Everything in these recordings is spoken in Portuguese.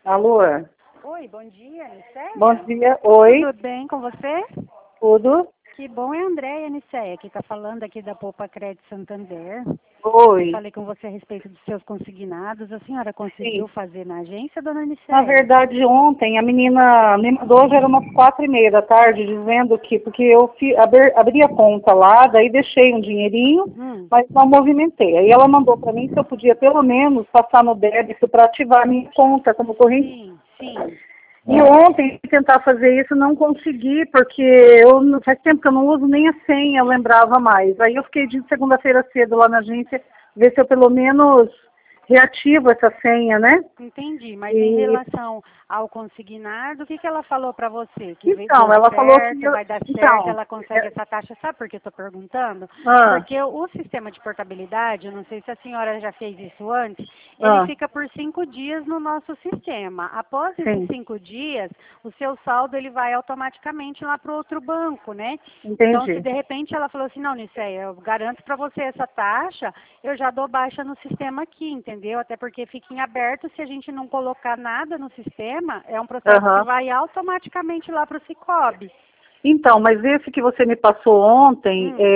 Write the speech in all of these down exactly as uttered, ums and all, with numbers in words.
Alô? Oi, bom dia, Nicéia. Bom dia, oi. Tudo bem com você? Tudo? Que bom, é a Andréia, Nicéia, que está falando aqui da Poupa Crédito Santander. Eu Oi. falei com você a respeito dos seus consignados. A senhora conseguiu Sim. fazer na agência, dona Nicéia? Na verdade, ontem a menina me mandou, já era umas quatro e meia da tarde, dizendo que, porque eu fi, abri, abri a conta lá, daí deixei um dinheirinho, Hum. mas não movimentei. Aí ela mandou para mim se eu podia pelo menos passar no débito para ativar a minha conta como corrente. Sim, sim. E ontem, tentar fazer isso, não consegui, porque eu não- faz tempo que eu não uso nem a senha, eu lembrava mais. Aí eu fiquei de segunda-feira cedo lá na agência, ver se eu pelo menos reativo essa senha, né? Entendi, mas em E, relação ao consignado, o que, que ela falou para você? Que veio- então, deu ela falou que... certo, Eu, vai dar certo, então, ela consegue é, essa taxa? Sabe por que eu estou perguntando? ah, Porque o, o sistema de portabilidade, eu não sei se a senhora já fez isso antes, ele ah, fica por cinco dias no nosso sistema. Após esses sim, cinco dias, o seu saldo ele vai automaticamente lá para o outro banco, né? Então, se entendi. de repente ela falou assim, não, Nicéia, eu garanto para você essa taxa, eu já dou baixa no sistema aqui, entendeu? Até porque fica em aberto, se a gente não colocar nada no sistema, é um processo que Aham. vai automaticamente lá para o Cicobi. Então, mas esse que você me passou ontem, Hum.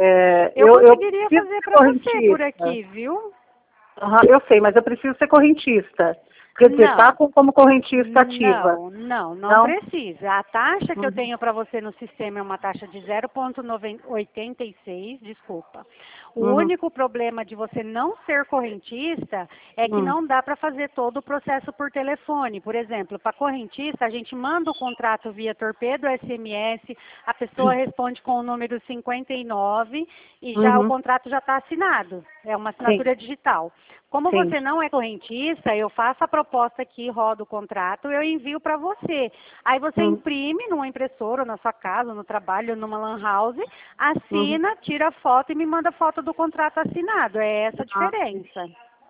é, Eu eu, eu conseguiria preciso fazer ser para você por correntista. aqui, viu? Aham, eu sei, mas eu preciso ser correntista. Quer dizer, tá Não. com- como correntista ativa. Não, não, não Não? precisa. A taxa que eu Uhum. tenho para você no sistema é uma taxa de zero vírgula oitenta e seis, desculpa. O Uhum. único problema de você não ser correntista é que Uhum. não dá para fazer todo o processo por telefone. Por exemplo, para correntista, a gente manda o contrato via torpedo S M S, a pessoa responde com o número cinquenta e nove e já o Uhum. contrato já está assinado. É uma Sim, assinatura digital. Como sim. você não é correntista, eu faço a proposta aqui, rodo o contrato, eu envio para você. Aí você Uhum. imprime numa impressora, na sua casa, no trabalho, numa lan house, Uhum. assina, tira foto e me manda foto do contrato assinado. É essa a Ah, sim. diferença.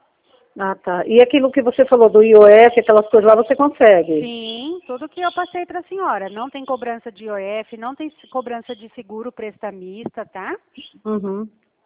Ah, tá. E aquilo que você falou do I O F, aquelas coisas lá, você consegue? Sim, tudo que eu passei para a senhora. Não tem cobrança de I O F, não tem cobrança de seguro prestamista, tá? Uhum.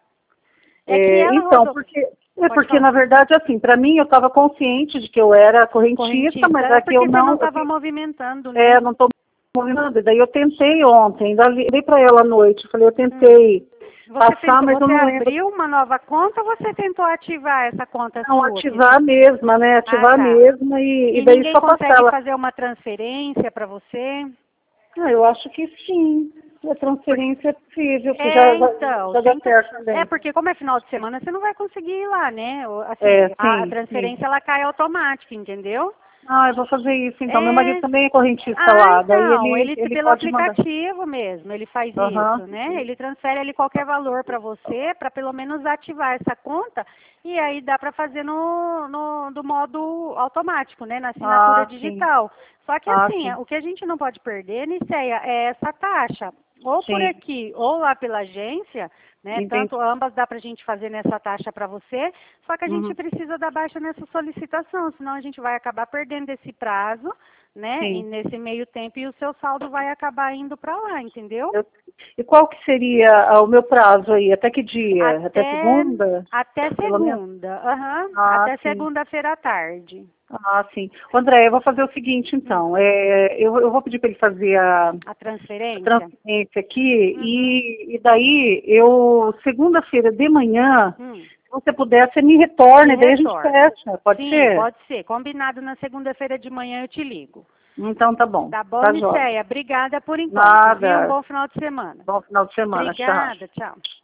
É que É, ela então, rodou. porque, é Pode porque, falar. na verdade, assim, para mim, eu estava consciente de que eu era correntista, Correntista. mas É é que eu porque você não não, eu, estava te- movimentando, né? é, não estou movendo. Daí eu tentei ontem, ainda liguei para ela à noite, falei, eu Hum. tentei Você passar, tentou, mas eu você não lembro. abriu uma nova conta ou você tentou ativar essa conta Não, sua? Que... ativar a mesma, né? Ah, Ativar a tá. mesma e, e E daí ninguém só passar consegue ela. fazer uma transferência para você? Ah, eu acho que sim. A transferência é possível, que já, É, já, então, já dá tenta. certo É também. porque como é final de semana, você não vai conseguir ir lá, né? O- É, Assim, a a sim, sim. transferência ela cai automática, entendeu? Ah, eu vou fazer isso então. Meu marido É. também é correntista Ah, lá, daí então, ele, ele ele pelo pode mandar. aplicativo mesmo, ele faz Aham. isso, né? Ele transfere ali qualquer valor para você, para pelo menos ativar essa conta, e aí dá para fazer no, no do modo automático, né? Na assinatura Ah, sim. digital. Só que Ah, assim, sim. o que a gente não pode perder, Niceia, é essa taxa. Ou por Sim. aqui, ou lá pela agência, né? Entendi. Tanto ambas dá para a gente fazer nessa taxa para você, só que a gente Uhum. precisa dar baixa nessa solicitação, senão a gente vai acabar perdendo esse prazo, né? E Sim. nesse meio tempo e o seu saldo vai acabar indo para lá, entendeu? Eu- E qual que seria ah, o meu prazo aí? Até que dia? Até Até segunda? até Pelo menos? segunda, aham, Ah, até sim. segunda-feira à tarde. Ah, sim. André, eu vou fazer o seguinte, Hum, então. É, eu, eu vou pedir para ele fazer a, a a transferência? transferência aqui Uhum. e, e daí eu, segunda-feira de manhã, Hum, se você puder, você me te retorna e daí a gente retorno. fecha. Pode Sim, ser? pode ser. Combinado na segunda-feira de manhã eu te ligo. Então tá bom. Tá bom, Tá jóia. Niceia? Obrigada por enquanto, viu? Um Nada. bom final de semana. Bom final de semana. Tchau. Obrigada, tchau.